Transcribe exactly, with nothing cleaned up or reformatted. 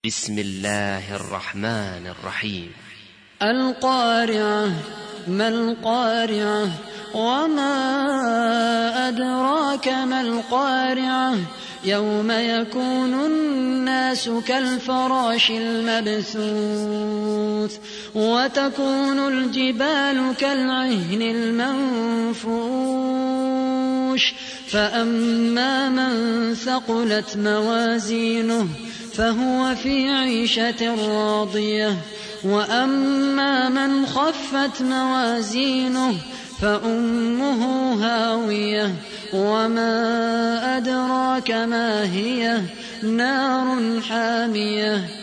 بسم الله الرحمن الرحيم. القارعة. ما القارعة؟ وما أدراك ما القارعة؟ يوم يكون الناس كالفراش المبثوث وتكون الجبال كالعهن المنفوش فأما من ثقلت موازينه فهو في عيشة راضية وأما من خفت موازينه فأمه هاوية وما أدراك ما هي نار حامية